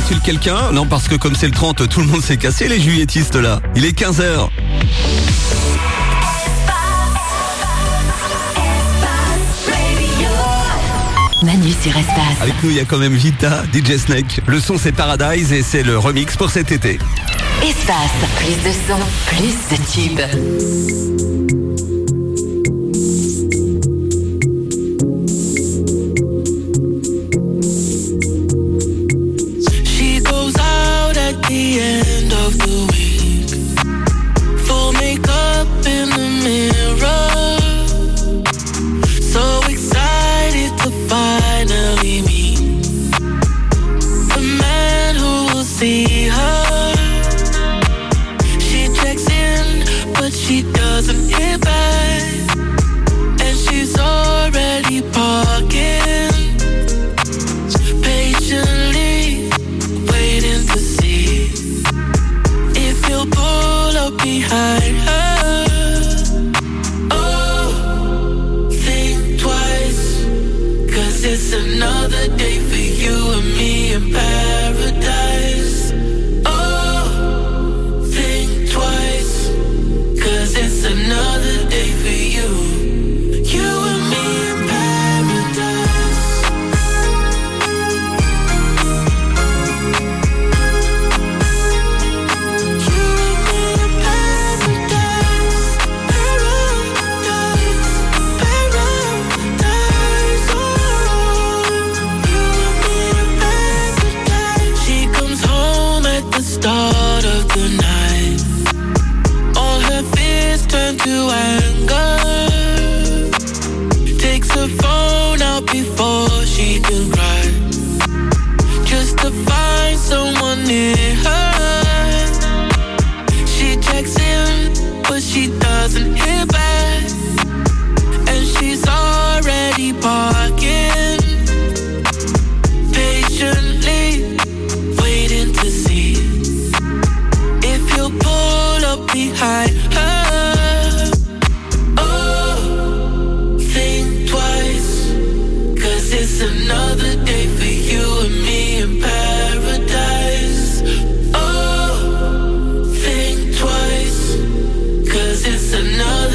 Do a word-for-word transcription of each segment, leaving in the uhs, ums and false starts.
Y a-t-il quelqu'un? Non, parce que comme c'est le trente, tout le monde s'est cassé, les juilletistes là. Il est quinze heures. Manu sur Espace. Avec nous, il y a quand même Vita, D J Snake. Le son, c'est Paradise et c'est le remix pour cet été. Espace, plus de son, plus de tubes. The end of the week, full makeup in the mirror, so excited to finally meet the man who will see her. She checks in, but she doesn't hit back, and she's already parking, patiently waiting to see if you'll pull up behind her. Oh, think twice, cause it's another day for you and me in paradise. Oh, think twice, cause it's another day for you, you and me in paradise. Start of the night, all her fears turn to anger. Takes her phone out before she can cry, just to find someone near her. She checks in, but she doesn't hear back, and she's already parking, patiently waiting to see if you'll pull up behind her. Oh, think twice, cause it's another day for you and me in paradise. Oh, think twice, cause it's another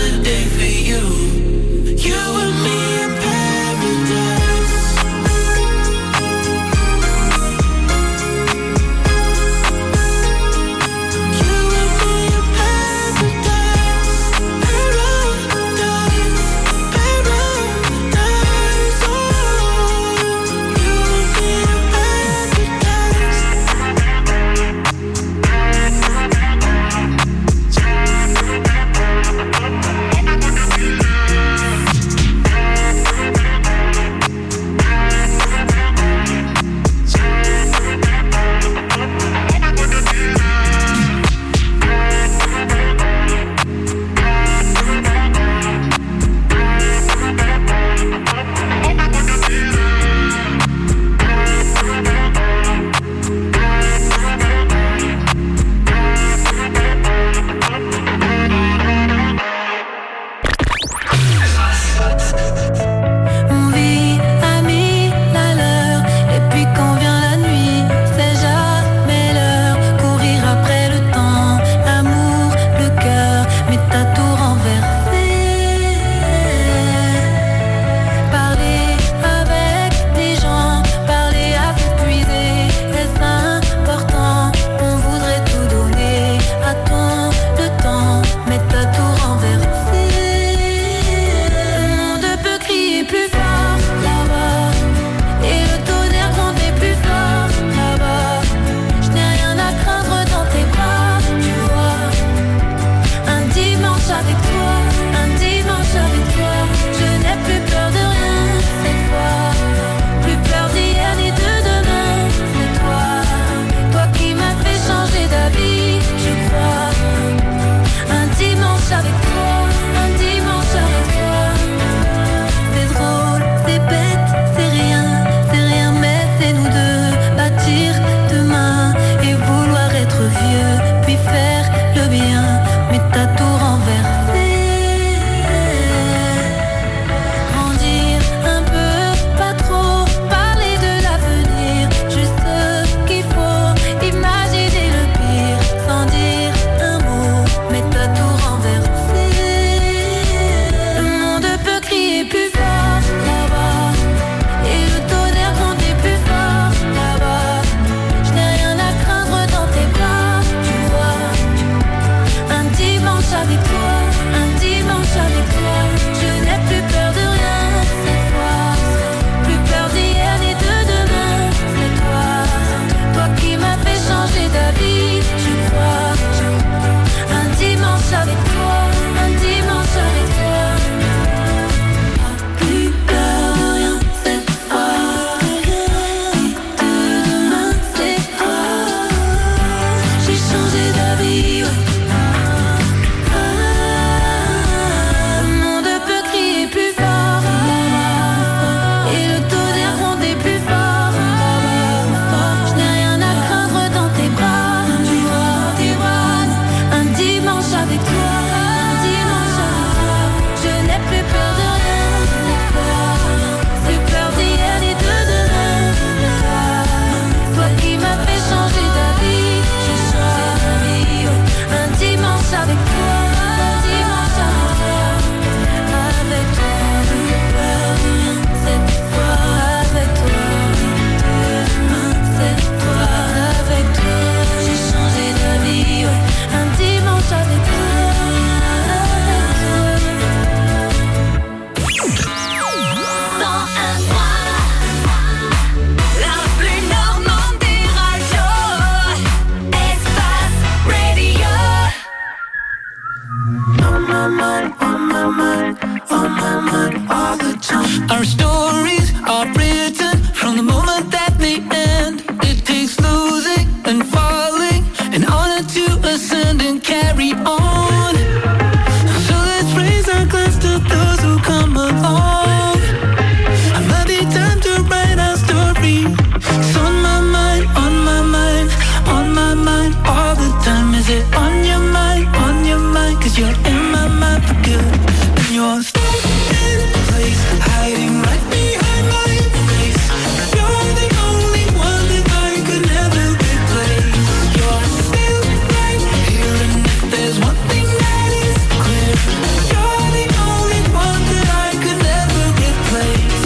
my mind, on my mind, on my mind all the time. Our stories are written from the moment that they end. It takes losing and falling in order to ascend and carry on. So let's raise our glass to those who come along. It might be time to write our story. It's on my mind, on my mind, on my mind all the time. Is it on your mind, on your mind? Cause you're in my mind for good. And you're stuck in place, hiding right behind my face. You're the only one that I could never replace. You're still right here, and if there's one thing that is clear, you're the only one that I could never replace.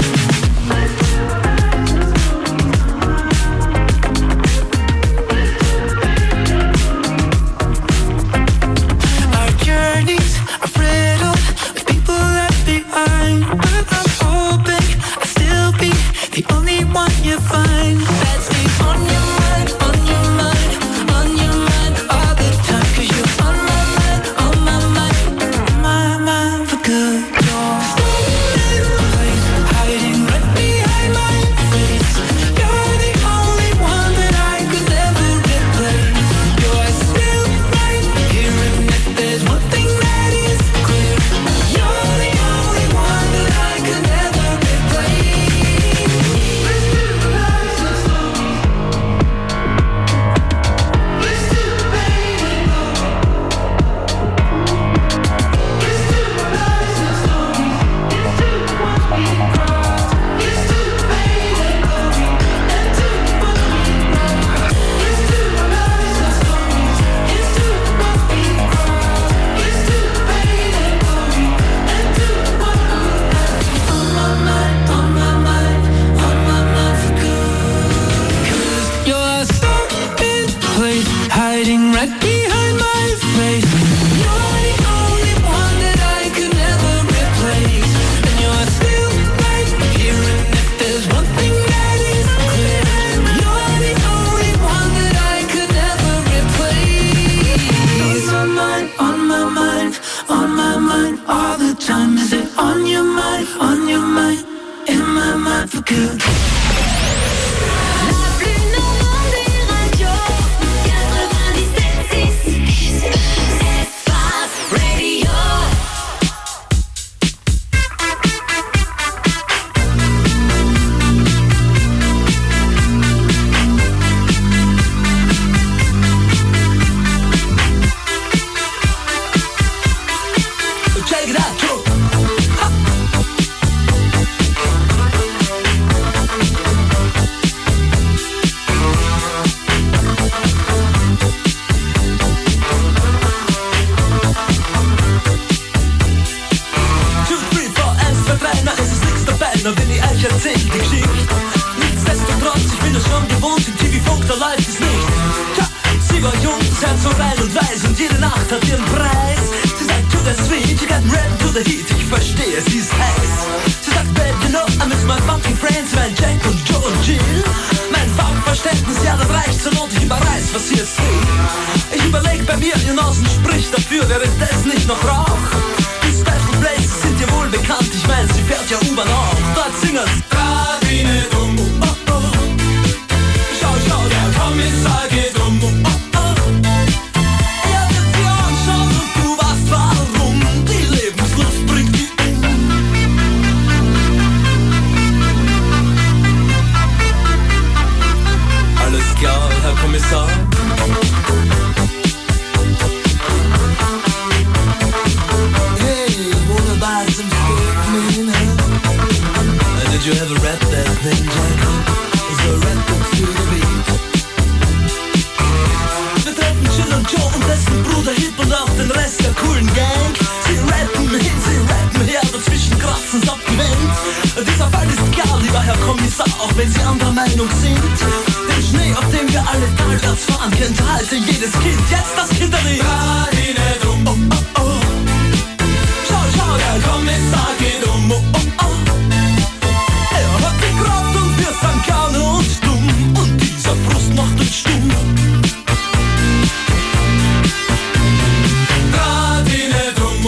Our journeys are riddled with people left behind, but I'm hoping I'll still be the only one you find that stays on your mind, on your mind, on your mind all the time. Cause you're on my mind, on my mind, on my mind for good. You're stuck in place, hiding right behind my face. You're the only one that I could never replace. You're still right here, and if there's one thing that is clear, you're the only one that I could never replace. Let's do the lies of story. Let's do the pain and glory. Let's do the lies of story. Let's do the ones we crossed. Let's do the pain and glory. And do the ones we crossed. Let's do the lies of stories. Let's do the ones we crossed. Let's do the pain and glory. And do the ones we crossed. On my mind, on my mind, on my mind for good. Cause you're stuck in place, hiding right behind my face. You're the only one that I could never replace. And you're still right here, and if there's one thing that is clear, you're the only one that I could never replace. On my mind, on my mind, on my mind all the time. Is it on your mind, on your mind, in my mind for good? La plus normande des radios, quatre-vingt-dix-sept six. Espace Radio. Check it out, Joe. Two, three, four, eins, zwei, drei, na es ist nix dabei, na wenn ich euch erzähl die Geschichte. Nichtsdestotrotz, ich bin es schon gewohnt, im T V-Funk, da läuft es nicht. Tja, sie war jung, das Herz so rein und weiß und jede Nacht hat ihren Preis. Sie sagt, to the sweet, you got ready to the heat, ich verstehe, sie ist heiß. Sie sagt, babe, you know, I miss my funky friends, mein Jack und Joe und Jill. Mein Farbverständnis, ja, das reicht zur Not, ich überreiß, was sie jetzt will. Ich überleg bei mir, ihr Nasen spricht dafür, wäre das nicht noch Rauch? Die Special Places sind dir wohl bekannt, ich mein, sie fährt ja U-Bahn auch. Dort singen's Radine dumm, oh oh. Schau, schau, der Kommissar geht um, oh oh. Er wird dir anschauen und du weißt warum. Die Lebenslust bringt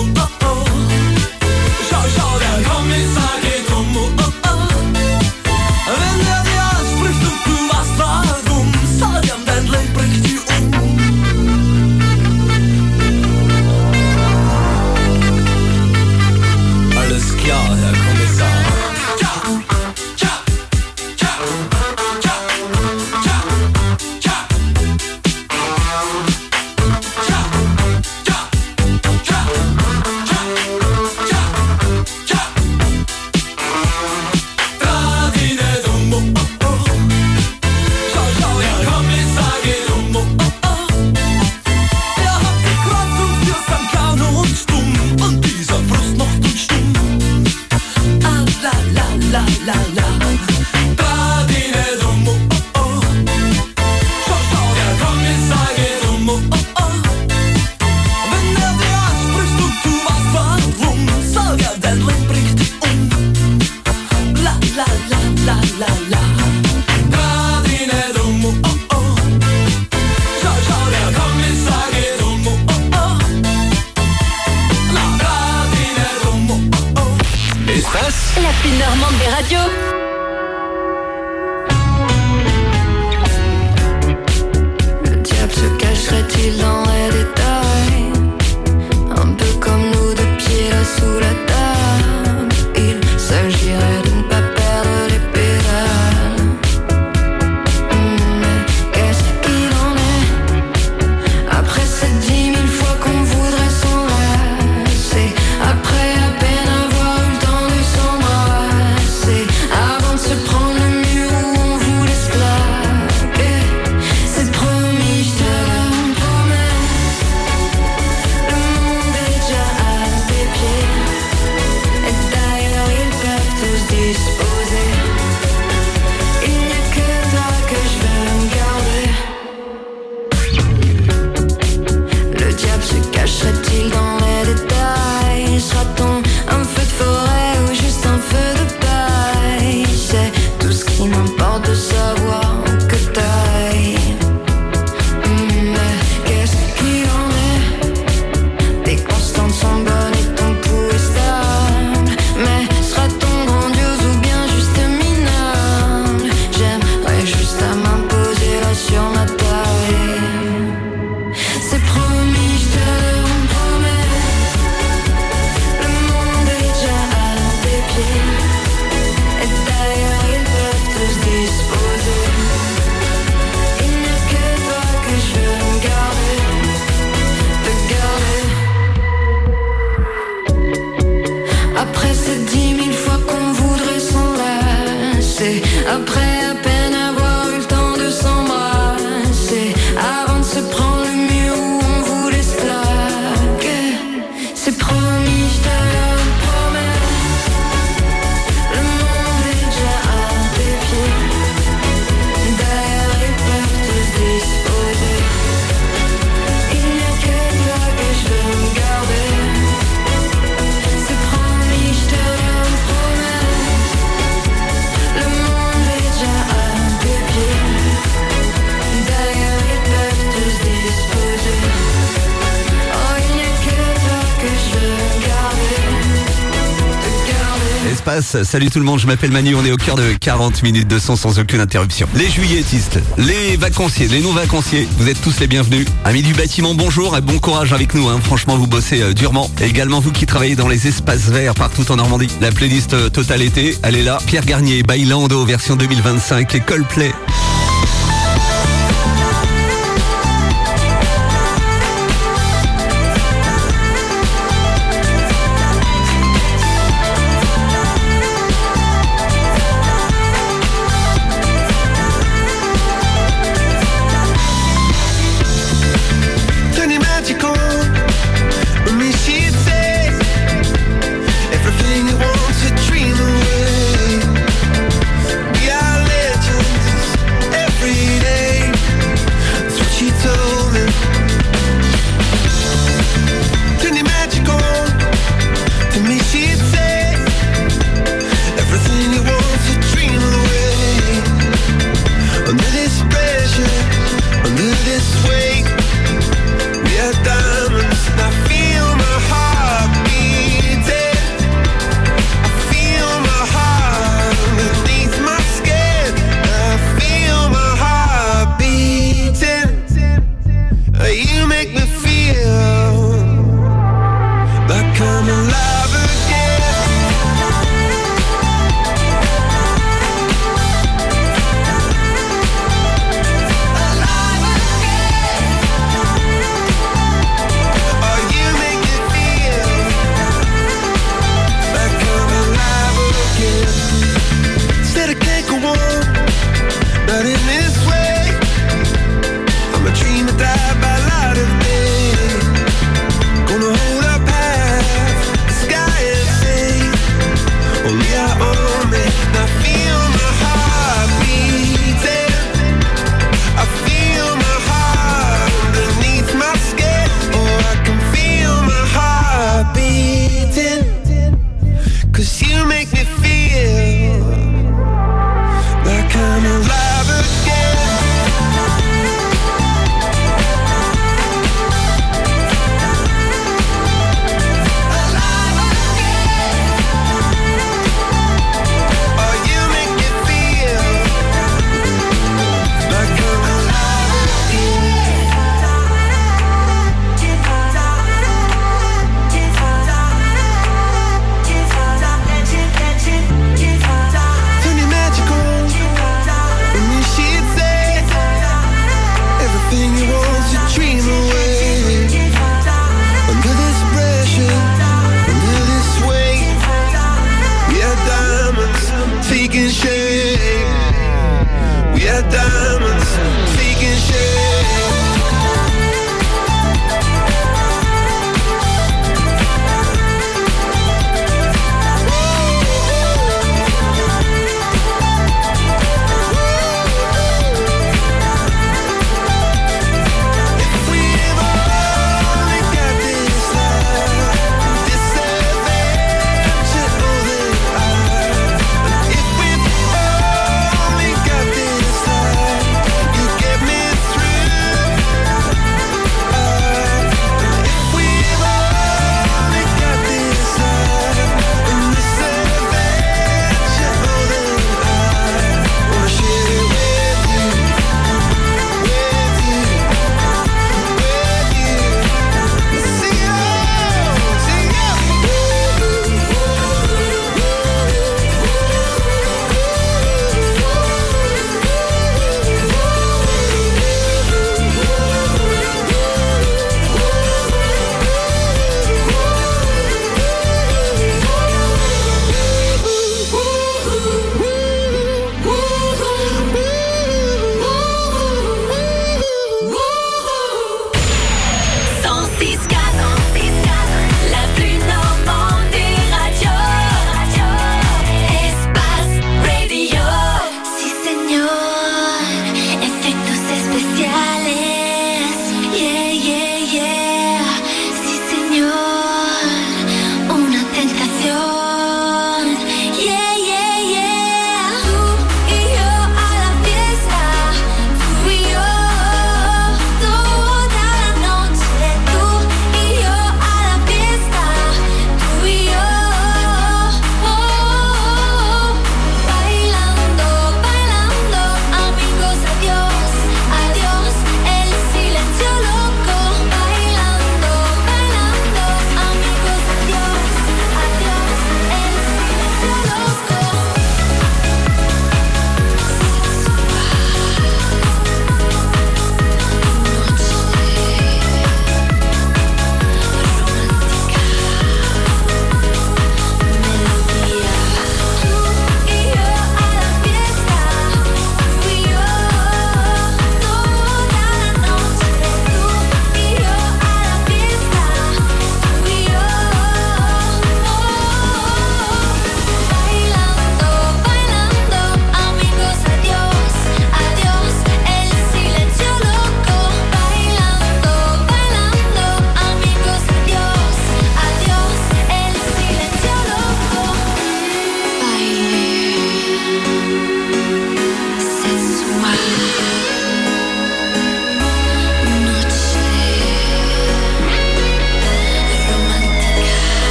Salut tout le monde, je m'appelle Manu, on est au cœur de quarante minutes de son sans aucune interruption. Les juilletistes, les vacanciers, les non-vacanciers, vous êtes tous les bienvenus. Amis du bâtiment, bonjour et bon courage avec nous, hein. Franchement vous bossez euh, durement. Et également vous qui travaillez dans les espaces verts partout en Normandie. La playlist euh, Total Été, elle est là. Pierre Garnier, Bailando version deux mille vingt-cinq et Coldplay. Dream away. We are legends.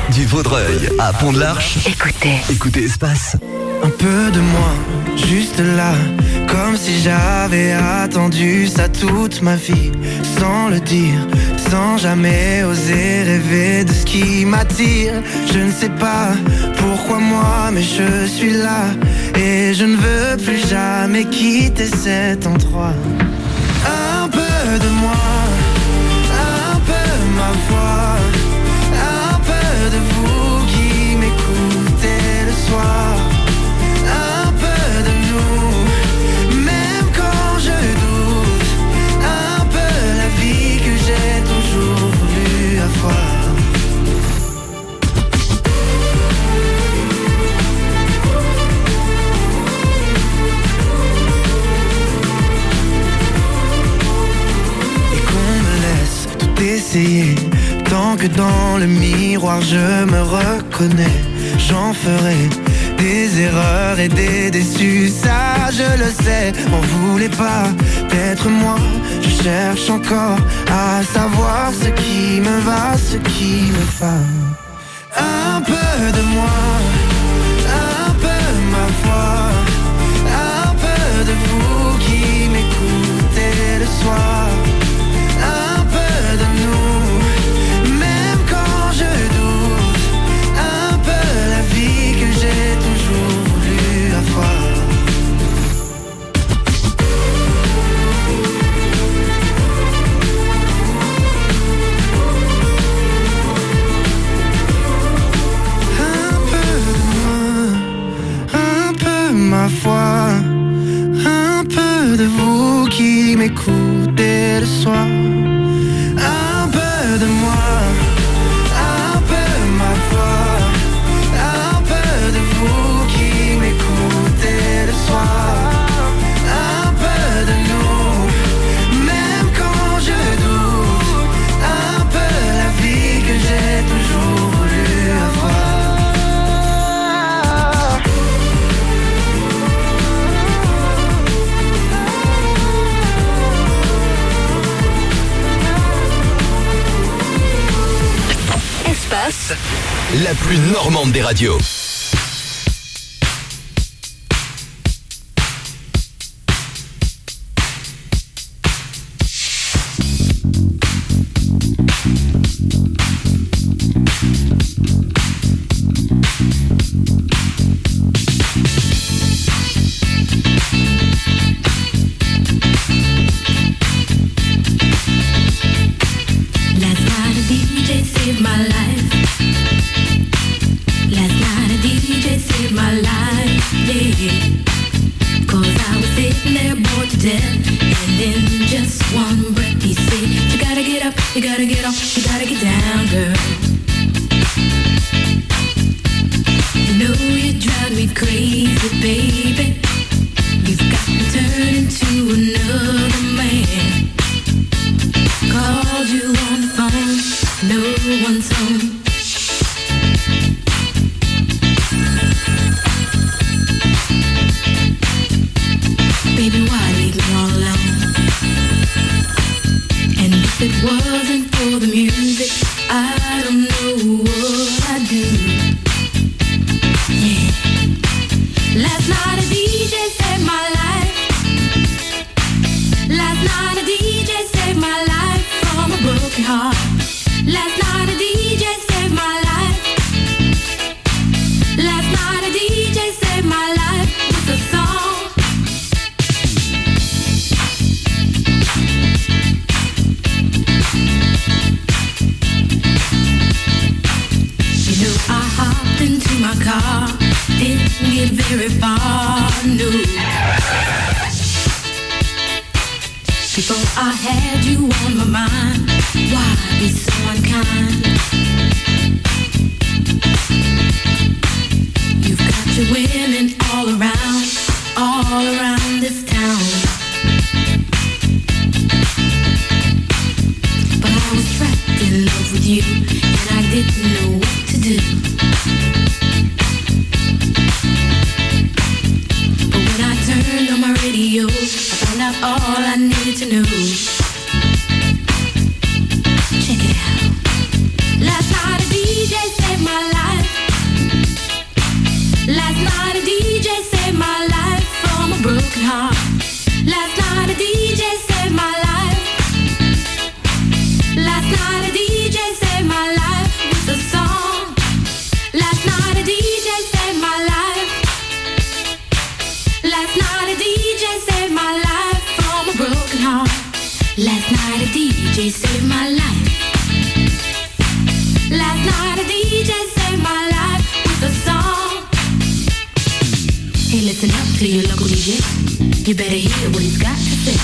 du Vaudreuil à Pont-de-l'Arche. Écoutez. Écoutez Espace. Un peu de moi, juste là, comme si j'avais attendu ça toute ma vie, sans le dire, sans jamais oser rêver de ce qui m'attire. Je ne sais pas pourquoi moi, mais je suis là, et je ne veux plus jamais quitter cet endroit. Un peu de moi, un peu ma voix, un peu de vous qui m'écoutez le soir. Essayer, tant que dans le miroir je me reconnais, j'en ferai des erreurs et des déçus, ça je le sais. M'en voulez pas d'être moi, je cherche encore à savoir ce qui me va, ce qui me va. Un peu de moi, un peu ma voix, un peu de vous qui m'écoutez le soir. Foi, un peu de vous qui m'écoutez le soir, un peu de moi, un peu ma voix, un peu de vous qui m'écoutez le soir, un peu de nous, même quand je doute, un peu la vie que j'ai toujours voulu avoir. La plus normande des radios. Check it out. Last night a D J saved my life. He saved my life. Last night a D J saved my life with a song. Hey, listen up to your local D J. You better hear what he's got to say.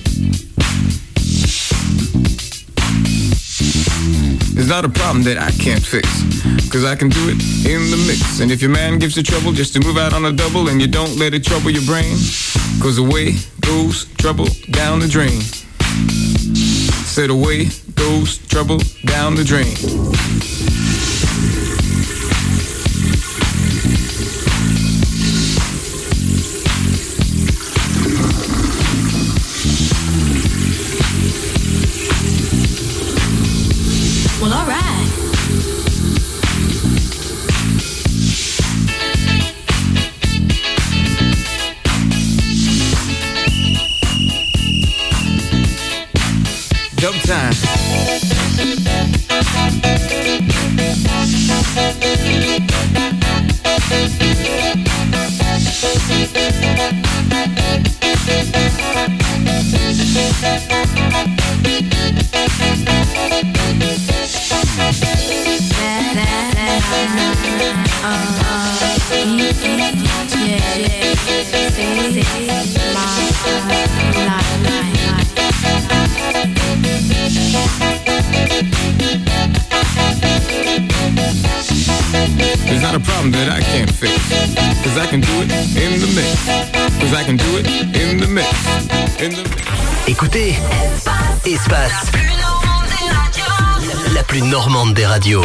It's not a problem that I can't fix, cause I can do it in the mix. And if your man gives you trouble just to move out on a double, and you don't let it trouble your brain, cause away goes trouble down the drain. Said away goes trouble down the drain. Well, all right. Dub time. There's not a problem that I can't fix, cause I can do it in the mix. Cause I can do it in the mix. In the mix. Écoutez, Espace, la, la plus normande des radios.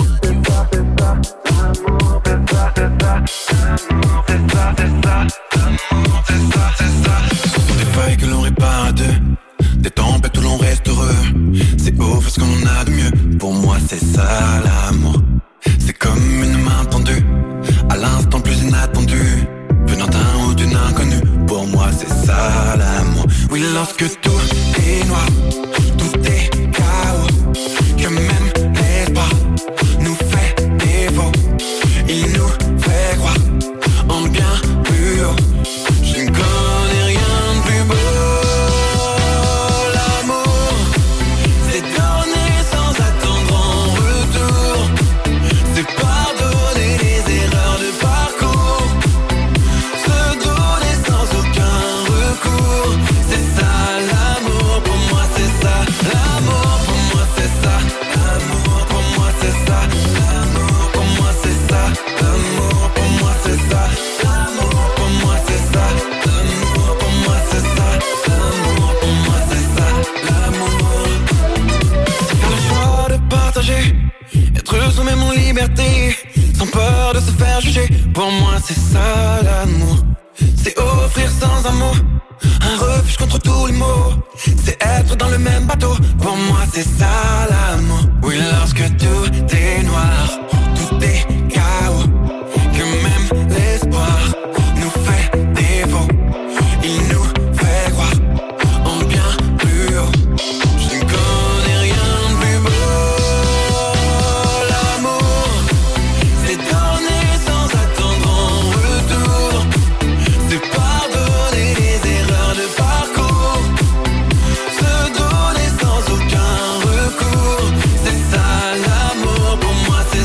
Des failles que l'on répare à deux, des tempêtes où l'on reste heureux. C'est ouf ce qu'on a de mieux. Pour moi c'est ça l'amour. C'est comme une main tendue, à l'instant le plus inattendu, venant d'un ou d'une inconnue. Pour moi c'est ça l'amour. Oui, lorsque tout est noir, tout est chaos, que même l'espoir nous fait défaut. Il nous fait croire en bien plus haut. Je ne connais rien de plus beau. L'amour, c'est donner sans attendre en retour. C'est pardonner les erreurs de parcours, se donner sans aucun recours. C'est ça l'amour, pour moi c'est ça. L'amour pour moi c'est ça. L'amour pour moi c'est ça. L'amour pour moi c'est ça. L'amour pour moi c'est ça. L'amour pour moi c'est ça. L'amour pour moi c'est ça. L'amour pour moi c'est ça. L'amour, c'est faire le choix de partager, être soi-même en liberté, sans peur de se faire juger. Pour moi c'est ça l'amour. C'est offrir sans un mot un refuge contre tous les maux. C'est être dans le même bateau. Pour moi c'est ça l'amour. Oui, lorsque tout est noir, tout est chaos, que même l'espoir nous fait défaut. Il nous fait croire en bien plus haut. Je ne connais rien de plus beau. L'amour, c'est donner sans attendre en retour. C'est pardonner les erreurs de parcours, se donner sans aucun recours. C'est ça l'amour, pour moi c'est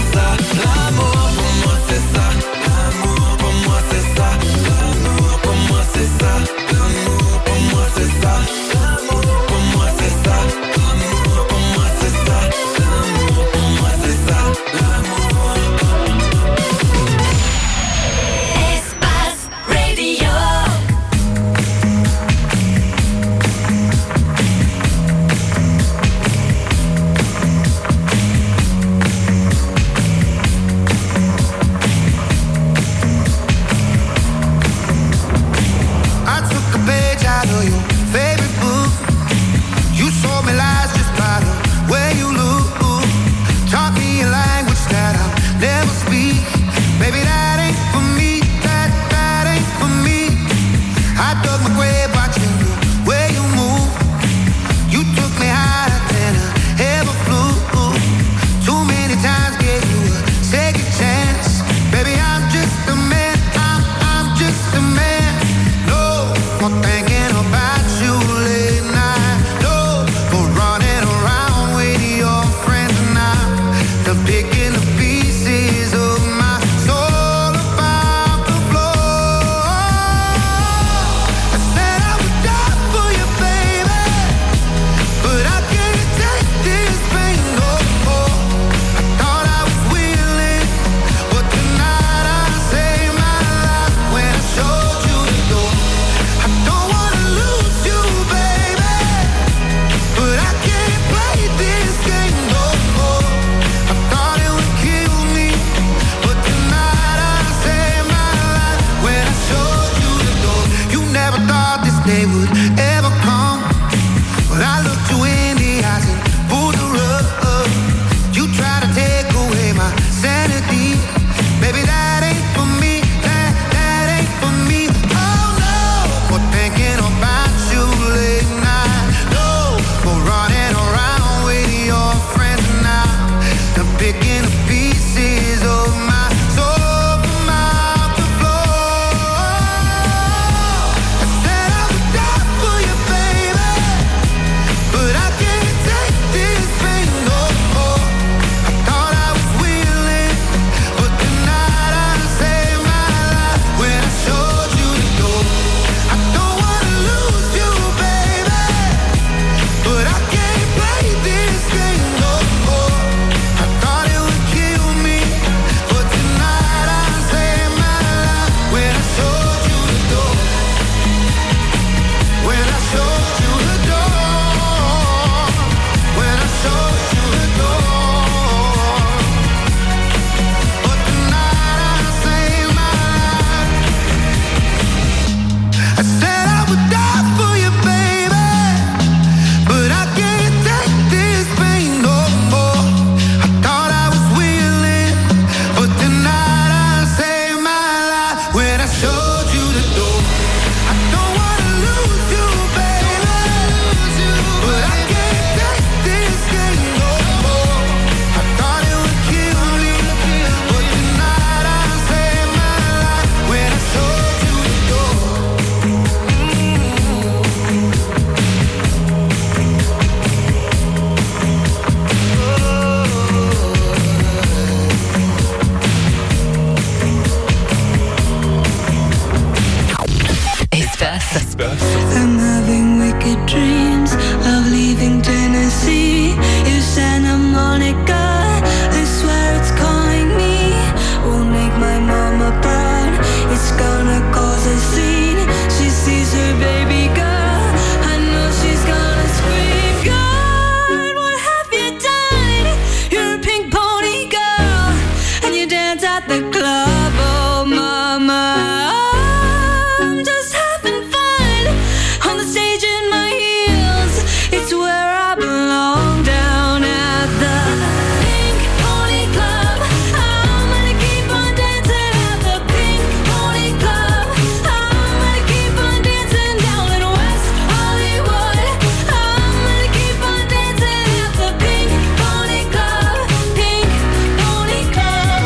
at the club, oh mama. I'm just having fun on the stage in my heels. It's where I belong, down at the Pink Pony Club. I'm gonna keep on dancing at the Pink Pony Club. I'm gonna keep on dancing down in West Hollywood. I'm gonna keep on dancing at the Pink Pony Club. Pink Pony Club.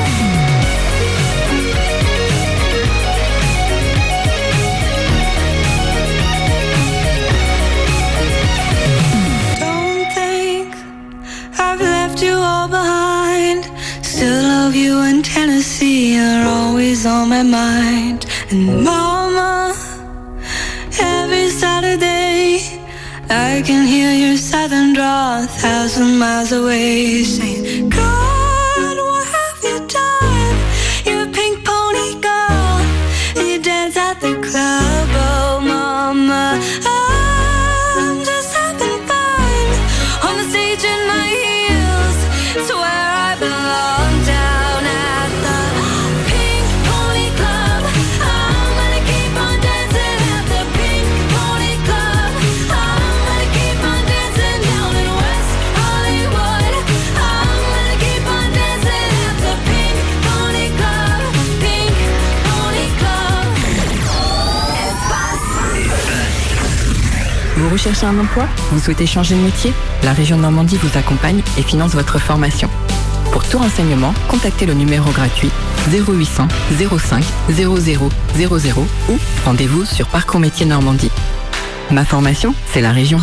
Don't think I've left you all behind. Still love you in Tennessee, you're always on my mind. And mama, every Saturday I can hear your southern drawl a thousand miles away, saying, God, what have you done? You're a pink pony girl, and you dance at the club, oh mama. I'm just having fun on the stage in my heels. It's where I belong, down at the Pink Pony Club. I'm gonna keep on dancing at the Pink Pony Club. I'm gonna keep on dancing down in West Hollywood. I'm gonna keep on dancing at the Pink Pony Club. Pink Pony Club. Vous recherchez un emploi? Vous souhaitez changer de métier? La région Normandie vous accompagne et finance votre formation. Pour tout renseignement, contactez le numéro gratuit zéro huit cents zéro cinq zéro zéro zéro zéro ou rendez-vous sur Parcours Métiers Normandie. Ma formation, c'est la région.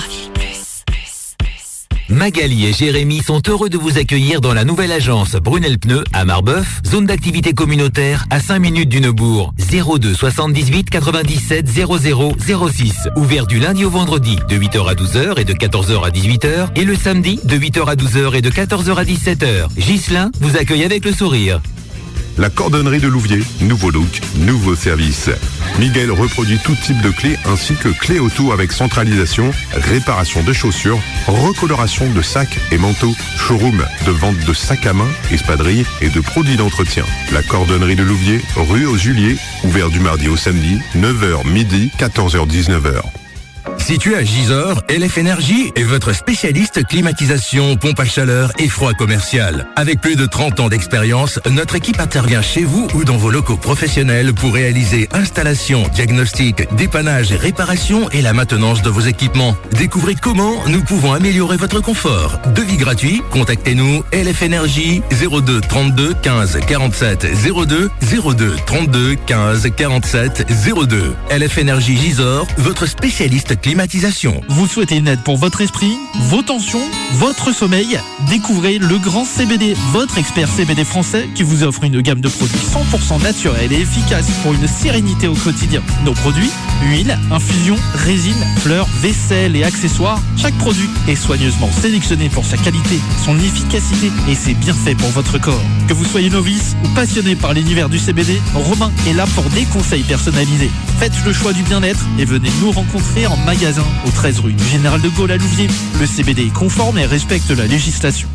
Magali et Jérémy sont heureux de vous accueillir dans la nouvelle agence Brunel Pneus à Marbeuf, zone d'activité communautaire à cinq minutes du Neubourg. zéro deux soixante-dix-huit quatre-vingt-dix-sept zéro zéro zéro six. Ouvert du lundi au vendredi de huit heures à douze heures et de quatorze heures à dix-huit heures et le samedi de huit heures à douze heures et de quatorze heures à dix-sept heures. Ghislain vous accueille avec le sourire. La cordonnerie de Louviers, nouveau look, nouveau service. Miguel reproduit tout type de clés ainsi que clés auto avec centralisation, réparation de chaussures, recoloration de sacs et manteaux, showroom de vente de sacs à main, espadrilles et de produits d'entretien. La cordonnerie de Louviers, rue aux Juliers, ouvert du mardi au samedi, neuf heures midi, quatorze heures dix-neuf heures. Situé à Gisors, L F Énergie est votre spécialiste climatisation, pompe à chaleur et froid commercial. Avec plus de trente ans d'expérience, notre équipe intervient chez vous ou dans vos locaux professionnels pour réaliser installation, diagnostic, dépannage, réparation et la maintenance de vos équipements. Découvrez comment nous pouvons améliorer votre confort. Devis gratuit, contactez-nous L F Énergie zéro deux trente-deux quinze quarante-sept zéro deux zéro deux trente-deux quinze quarante-sept zéro deux. L F Énergie Gisors, votre spécialiste climatisation. Vous souhaitez une aide pour votre esprit, vos tensions, votre sommeil? Découvrez le Grand C B D, votre expert C B D français qui vous offre une gamme de produits cent pour cent naturels et efficaces pour une sérénité au quotidien. Nos produits, huile, infusion, résine, fleurs, vaisselle et accessoires, chaque produit est soigneusement sélectionné pour sa qualité, son efficacité et ses bienfaits pour votre corps. Que vous soyez novice ou passionné par l'univers du C B D, Romain est là pour des conseils personnalisés. Faites le choix du bien-être et venez nous rencontrer en magasin au treize rue du Général de Gaulle à Louviers. Le C B D est conforme et respecte la législation.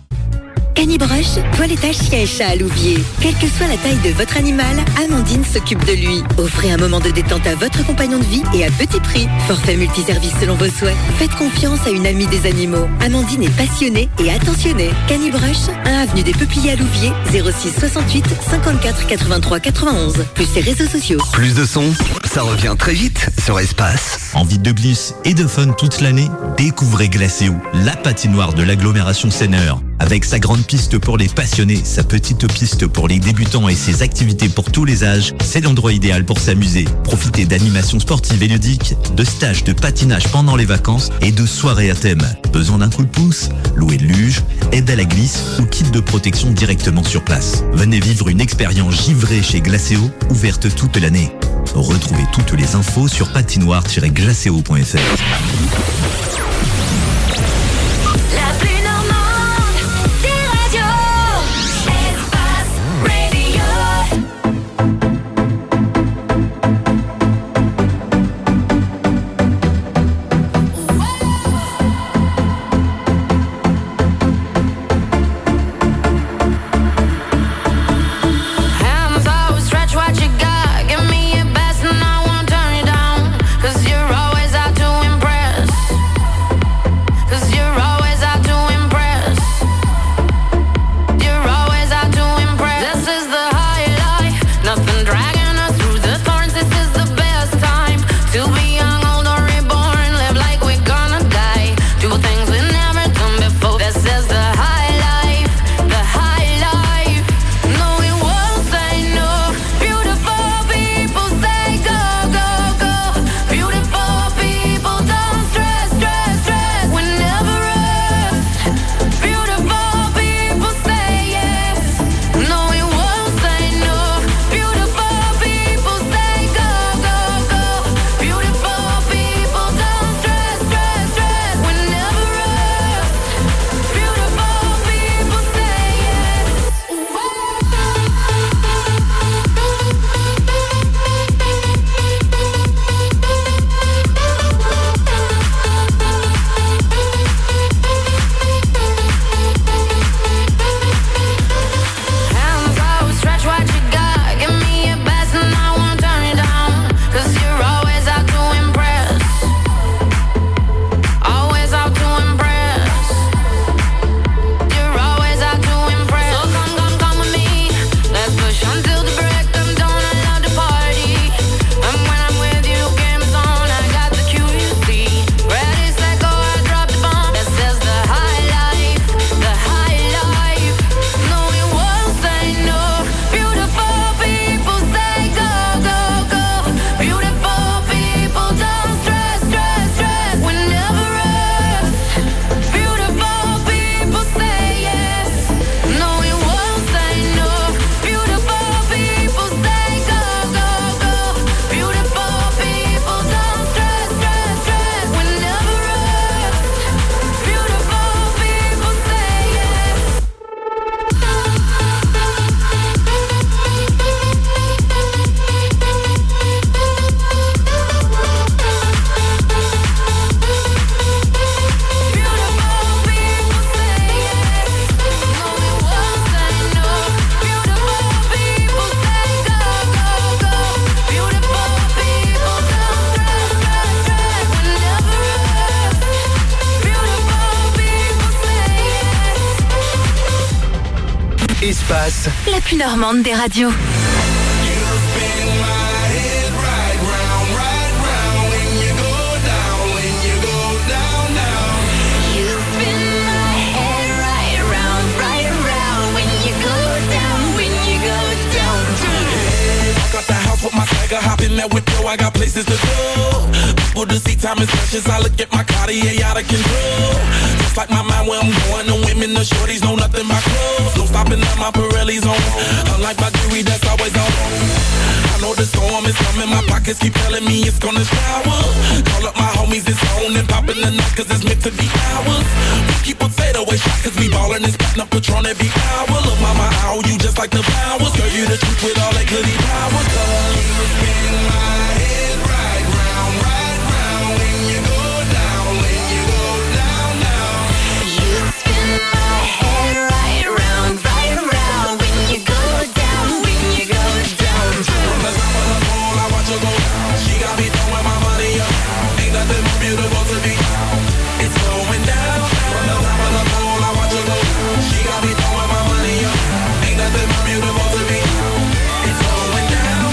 Canibrush, toilettage chien et chat à Louviers. Quelle que soit la taille de votre animal, Amandine s'occupe de lui. Offrez un moment de détente à votre compagnon de vie et à petit prix. Forfait multiservice selon vos souhaits. Faites confiance à une amie des animaux. Amandine est passionnée et attentionnée. Canibrush, un avenue des Peupliers à Louviers, zéro six soixante-huit cinquante-quatre quatre-vingt-trois quatre-vingt-onze. Plus ses réseaux sociaux. Plus de son, ça revient très vite sur Espace. Envie de glisse et de fun toute l'année? Découvrez Glacéo, la patinoire de l'agglomération Seineur. Avec sa grande piste pour les passionnés, sa petite piste pour les débutants et ses activités pour tous les âges, c'est l'endroit idéal pour s'amuser. Profitez d'animations sportives et ludiques, de stages de patinage pendant les vacances et de soirées à thème. Besoin d'un coup de pouce? Louer de luge, aide à la glisse ou kit de protection directement sur place. Venez vivre une expérience givrée chez Glacéo, ouverte toute l'année. Retrouvez toutes les infos sur patinoire tiret glacéo point f r. Espace, la plus normande des radios. With my swagger, hop in that whip, yo, I got places to go. People to see, time is precious. I look at my Cartier out of control. Just like my mind where I'm going, the women, the shorties know nothing but clothes. No stopping at my Pirelli's on. Unlike my jewelry, that's always on. I know the storm is coming, my pockets keep telling me it's gonna shower. Call up my homies, it's on and popping the night, cause it's meant to be ours. We keep a fadeaway shot, cause we ballin' and spittin' up Patron every hour. Look, mama, I owe you just like the flowers. Girl, you the truth with all that goody powers. You spin my head right round, right round. When you go down, when you go down, down. You spin my head right round, right round. When you go down, when you go down. From the top of the pole, I watch her go down. She got me throwing my money up. Ain't nothing more beautiful to be. It's going down. From the top of the pole, I watch her go down. She got me throwing my money up. Ain't nothing more beautiful to be. It's going down.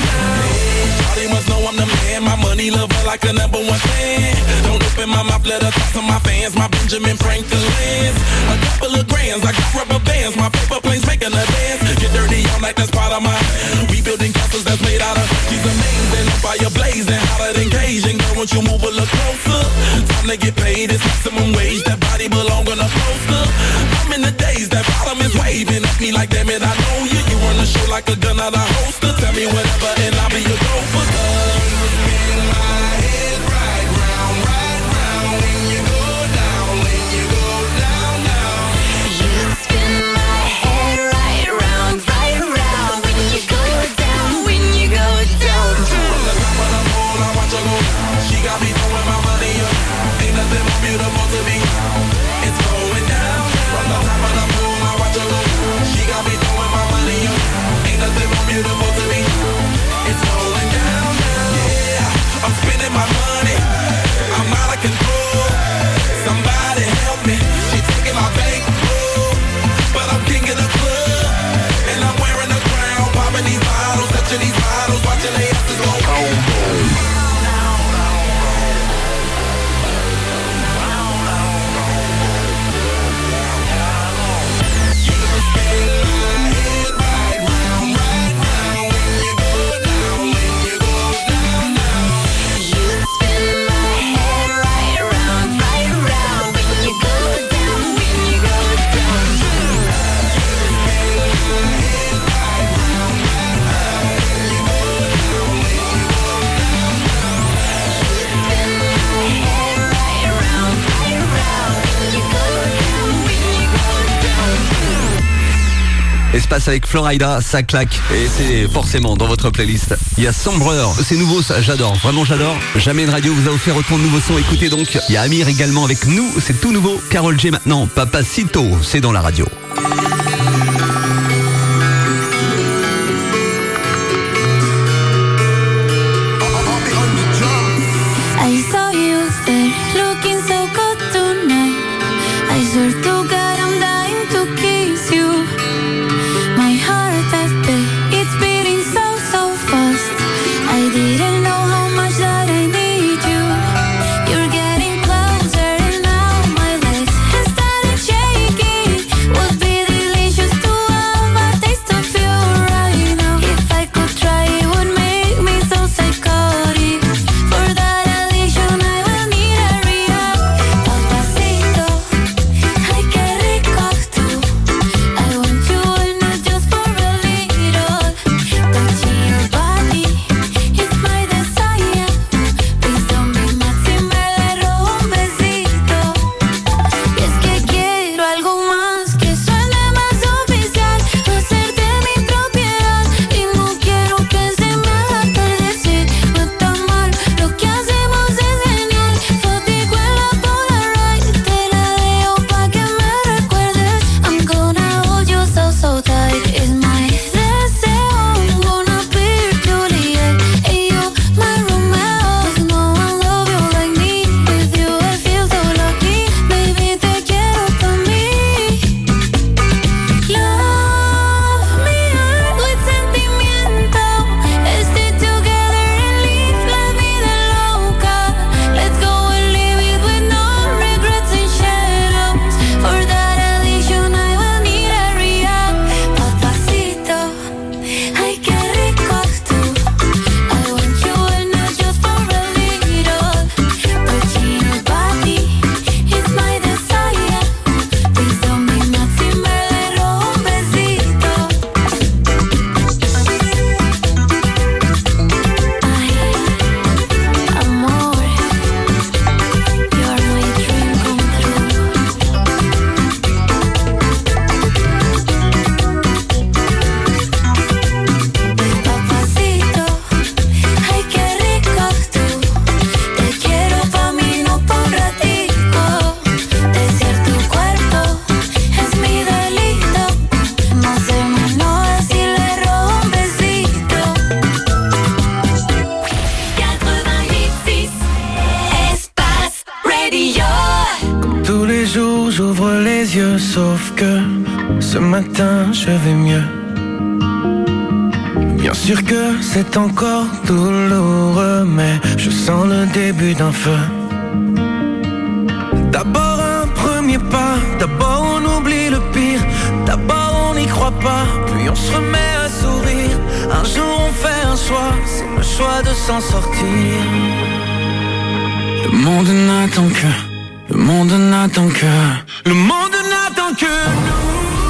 Shawty must know I'm the man. My money lover like a number one fan. Don't open my mouth, let her talk to my fans. My Benjamin Franklin's. A couple of grands, I got rubber bands. My paper planes making a dance. Get dirty all night, that's part of my. We building castles that's made out of. She's amazing, fire blazing, hotter than Cajun. Girl, won't you move a little closer? Time to get paid, it's maximum wage. That body belong on a poster. I'm in the days, that bottom is waving at me like, damn it, I know you. You run the show like a gun out of holster. Tell me whatever and I'll be your gopher. You spin my head right round, right round. When you go down, when you go down, down. You spin my head right round, right round. When you go down, when you go down. From the top of the pole, I watch her go down. She got me throwing my money up. Ain't nothing more beautiful to be. It's going down. From the top of the pole, I watch her go down. She got me throwing my money up. Ain't nothing more beautiful to be. It's going down. Yeah, I'm spending my money. I'm out of control. Somebody help me. She taking my bankroll, but I'm king of the club, and I'm wearing a crown. Popping these bottles, touching these bottles, watching they asses go boom. Espace avec Florida, ça claque. Et c'est forcément dans votre playlist. Il y a Sombreur, c'est nouveau ça, j'adore, vraiment j'adore. Jamais une radio vous a offert autant de nouveaux sons, écoutez donc. Il y a Amir également avec nous, c'est tout nouveau. Karol G maintenant, Papacito, c'est dans la radio. I saw you there, looking so good tonight. I swear to God I'm dying to kiss you. My heart has beat, it's beating so, so fast. I didn't know how much that I need you. You're getting closer now, my legs have started shaking. Would be delicious. sauf que ce matin je vais mieux. Bien sûr que c'est encore douloureux, mais je sens le début d'un feu. D'abord un premier pas, d'abord on oublie le pire, d'abord on n'y croit pas, puis on se remet à sourire. Un jour on fait un choix, c'est le choix de s'en sortir. Le monde n'attend que, le monde n'attend que, le monde n'attend que nous.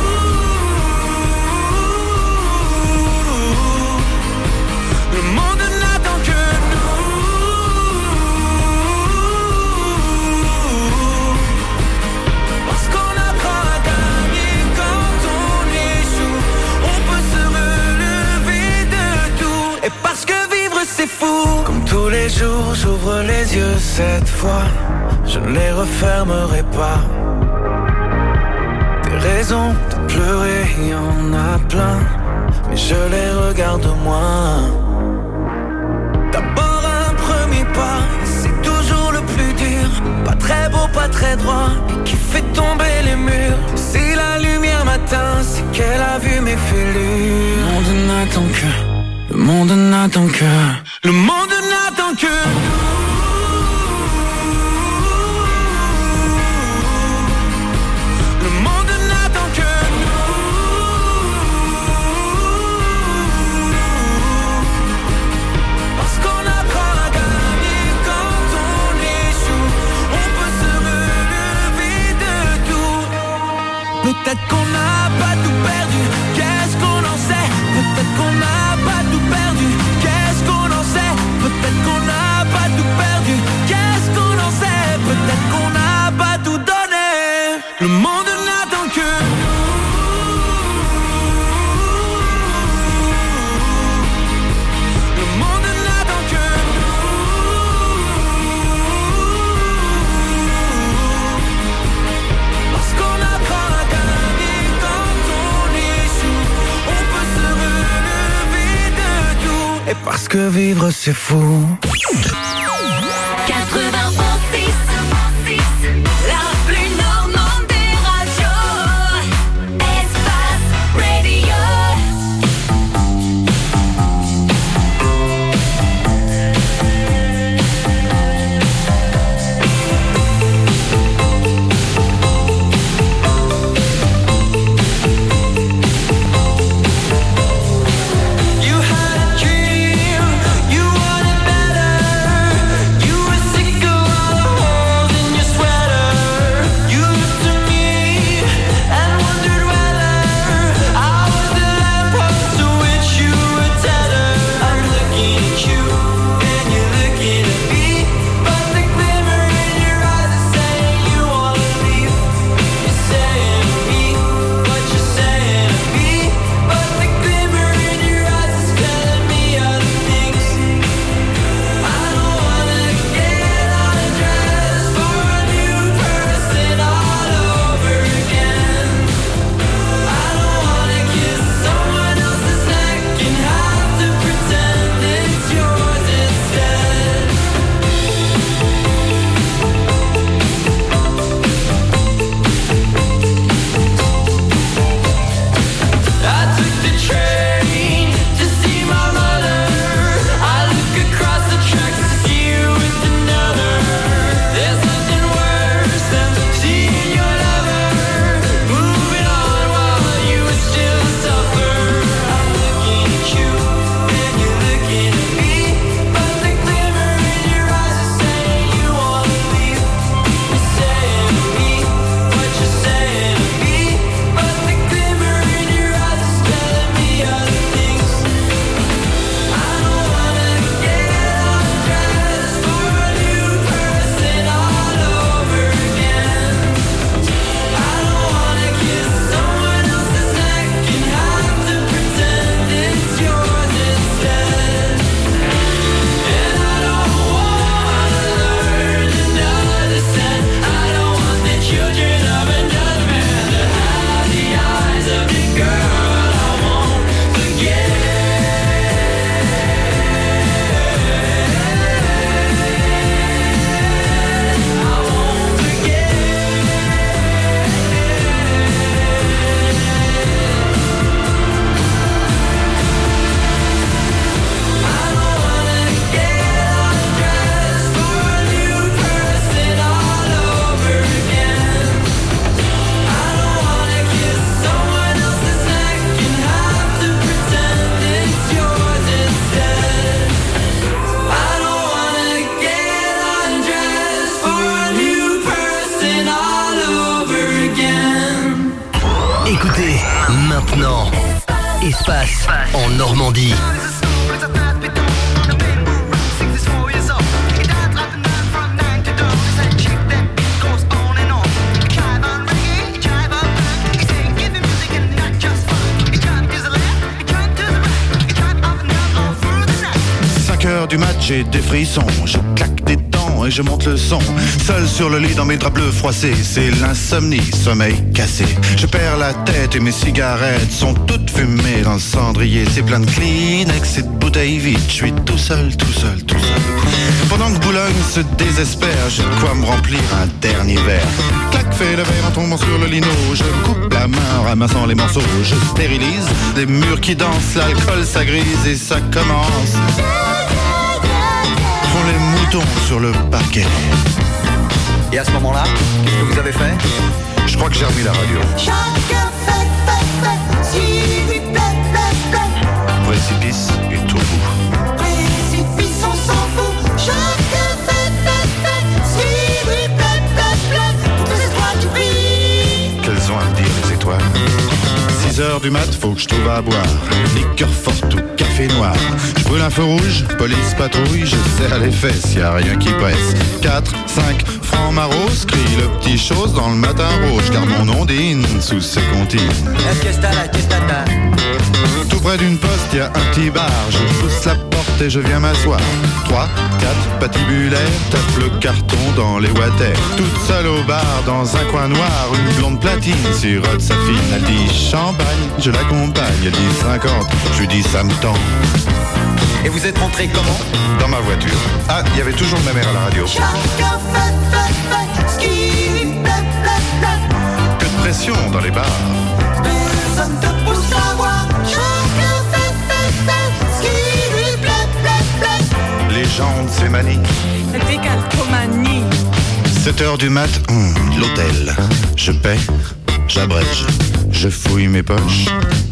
Comme tous les jours, j'ouvre les yeux cette fois, je ne les refermerai pas. Des raisons de pleurer, il y en a plein, mais je les regarde moins. D'abord un premier pas, c'est toujours le plus dur. Pas très beau, pas très droit, et qui fait tomber les murs. Si la lumière m'atteint, c'est qu'elle a vu mes fêlures. Le monde n'attend que, le monde n'attend que, le monde n'attend que nous. Le monde n'attend que nous. Parce qu'on apprend à gagner quand on échoue. On peut se relever de tout. Peut-être qu'on n'a pas tout perdu, qu'est-ce qu'on en sait? Peut-être qu'on n'a pas tout perdu, qu'est-ce qu'on en sait? Peut-être qu'on n'a pas tout perdu, qu'est-ce qu'on en sait? Peut-être qu'on n'a pas tout donné. Le monde n'attend que nous. Le monde n'attend que nous. Parce qu'on apprend à gagner quand on échoue. On peut se relever de tout. Et parce que vivre c'est fou. quatre-vingt-onze six, la plus normande des radios. Espace Radio. You had a dream, you wanted better. You were sick of all the holes in your sweater. Espace en Normandie. cinq heures du match, j'ai des frissons, je claque des dents et je monte le son. Seul sur le lit dans mes draps bleus froissés, c'est l'insomnie, sommeil cassé. Je perds la tête et mes cigarettes sont toutes fumées dans le cendrier. C'est plein de Kleenex et de bouteilles vides, je suis tout seul, tout seul, tout seul. Pendant que Boulogne se désespère, j'ai de quoi me remplir un dernier verre. Clac, fais le verre en tombant sur le lino, je me coupe la main en ramassant les morceaux. Je stérilise les murs qui dansent, l'alcool ça grise et ça commence. Font les moutons sur le parquet. Et à ce moment-là, qu'est-ce que vous avez fait? Je crois que j'ai remis la radio. Chacun fait, fait, fait, ce qui lui plaît, plaît, plaît. Précipice et tout bout. Précipice, on s'en fout. Chacun fait, fait, fait, ce qui lui plaît, plaît, plaît. Toutes les étoiles qui brillent. Qu'elles ont à me dire les étoiles. six heures du mat, faut que je trouve à boire. Liqueur forte ou café noir. Je brûle un feu rouge, police patrouille, je serre les fesses, y a rien qui presse. quatre, cinq, francs maros, crie le petit chose dans le matin rouge. Car mon ondine sous ses comptines. Tout près d'une poste, y a un petit bar. Je pousse la porte et je viens m'asseoir. trois, quatre, patibulaires, tape le carton dans les water. Toute seule au bar, dans un coin noir, une blonde platine sirote sa fine. Elle dit champagne, je l'accompagne. Elle dit cinquante, je lui dis ça me tend. Et vous êtes rentré comment? Dans ma voiture. Ah, il y avait toujours ma mère à la radio. Chacun fait, fait, fait, ce qui lui plaît, plaît, plaît. Que de pression dans les bars. Personne te pousse à voir. Chacun fait, fait, fait, ce qui lui plaît, plaît, plaît. Les gens de ces manies. Décalcomanie. sept heures du mat, hum, l'hôtel. Je paie, j'abrège, je fouille mes poches.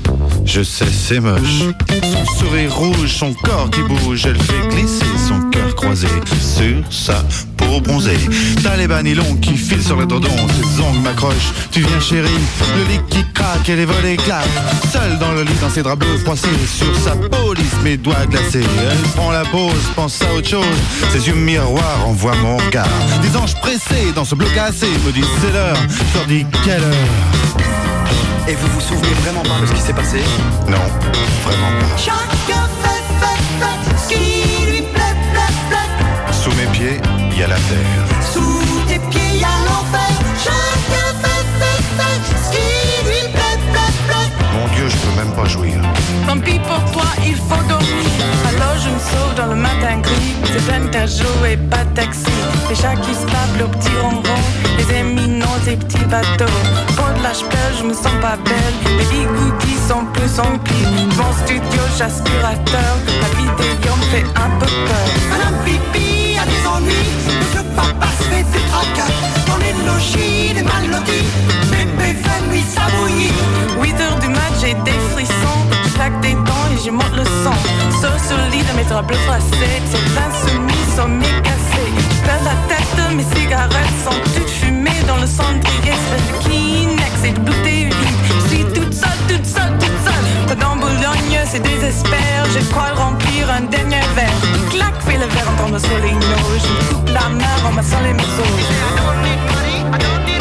Je sais, c'est moche. Son sourire rouge, son corps qui bouge, elle fait glisser son cœur croisé sur sa peau bronzée. T'as les bas nylons qui filent sur le tendon, ses ongles m'accrochent. Tu viens chérie, le lit qui craque et les volets claquent. Seule dans le lit, dans ses draps bleus froissés, sur sa peau lisse, mes doigts glacés. Elle prend la pause, pense à autre chose. Ses yeux miroirs envoient mon regard. Des anges pressés dans ce bloc cassé me disent c'est l'heure. Je leur dis quelle heure. Et vous vous souvenez vraiment pas de ce qui s'est passé? Non, vraiment pas. Chacun fait, fait, fait, ce qui lui plaît, plaît, plaît. Sous mes pieds, il y a la terre. Sous tes pieds, y a l'enfer. Chacun fait, fait, fait, ce qui lui plaît, plaît, plaît. Mon Dieu, je peux même pas jouir. Tant pis pour toi, il faut dormir. Alors je me sauve dans le matin gris. C'est plein de jours et pas de taxi. Les chats qui se tapent le petit ronron. Les éminents, les petits bateaux. Pour de l'âge pelle, je me sens pas belle. Les bigoudis sont plus remplis. Mon studio, j'aspirateur. La vidéo me fait un peu peur. Madame Pipi a des ennuis. Le papa se fait des tracas. Dans les logis, des mal lotis. Bébé fait nuit, ça bouillit. huit heures du mat, j'ai des frissons. Je claque des dents et j'y monte le sang. Sur ce lit de mes draps bleus froissés. C'est insoumis, sommeil cassé. Je perds la tête, mes cigarettes sont toutes fumées dans le cendrier. Espèce de Kleenex et de bouteilles vides. Je suis toute seule, toute seule, toute seule. Dans Boulogne, c'est désespère. J'ai de quoi remplir un dernier verre. Clac, le verre en tombant sur les noix. Je me coupe la main en massant les morceaux.